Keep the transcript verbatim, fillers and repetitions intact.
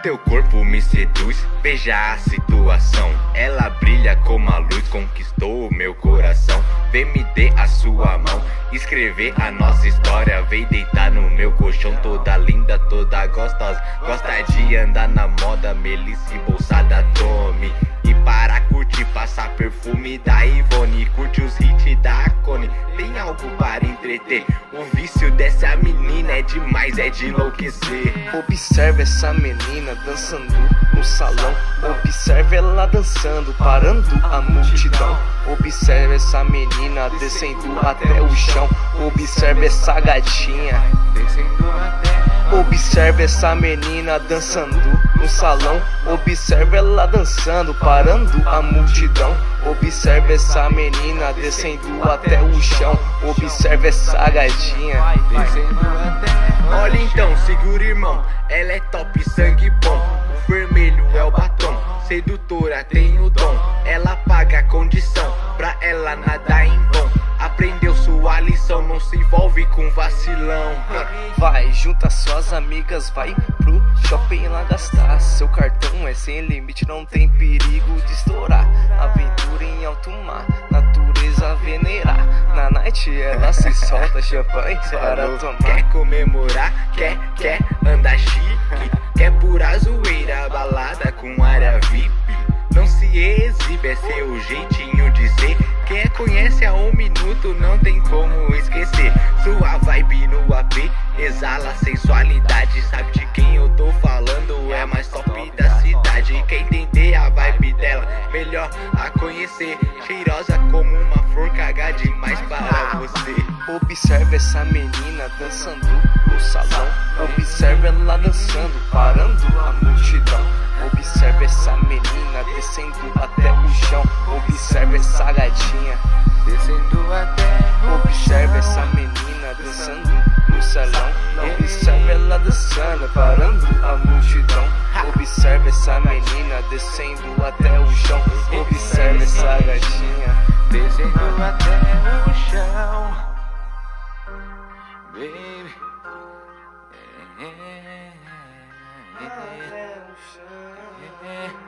teu corpo me seduz, veja a situação. Ela brilha como a luz, conquistou o meu coração. Vem me dê a sua mão, escrever a nossa história. Vem deitar no meu colchão, toda linda, toda gostosa. Gosta de andar na moda, Melissa bolsada, tome. E para curtir, passar perfume da Ivone. Curte os hits da Cone, tem algo para entreter. O vício dessa menina é demais, é de enlouquecer. Observe essa menina dançando no salão. Observe ela dançando, parando a multidão. Observe essa menina descendo até o chão. Observe essa gatinha Descendo até. Observe essa menina dançando no salão. Observe ela dançando, parando a multidão. Observe essa menina descendo até o chão. Observe essa gatinha Descendo até. Olha então, segura irmão, ela é top, sangue bom. O vermelho é o batom, sedutora, tem o dom. Ela paga a condição, pra ela nada em vão. Aprendeu sua lição, não se envolve com vacilão. Vai, junta suas amigas, vai pro shopping lá gastar. Seu cartão é sem limite, não tem perigo de estourar. Aventura em alto mar, natureza venerar. Na night ela se solta, champanhe para tomar. Quer comemorar, quer, quer andar chique. Quer pura zoeira, balada com área V I P. Não se exibe, é seu jeitinho de ser. Quem a conhece há um minuto não tem como esquecer. Sua vibe no A P exala sensualidade. Sabe de quem eu tô falando, é a mais top da cidade. Quem entender a vibe dela, melhor a conhecer. Cheirosa como uma flor, caga demais para você. Observe essa menina dançando no salão. Observe ela dançando, parando a multidão. Observe essa menina descendo até o chão. Observe essa gatinha Descendo até. Observe essa menina dançando no salão. Observe ela dançando, parando a multidão. Observe essa menina descendo até o chão. Observe essa gatinha Descendo até o chão, baby. É, é, é, é, é.